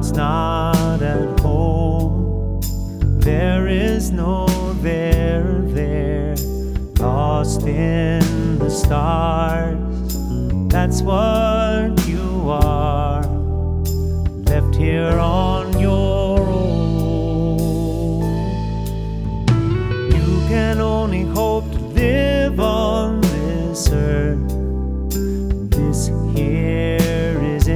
heart's not at home. There is no there, lost in the stars. That's what you are, left here on your own. You can only hope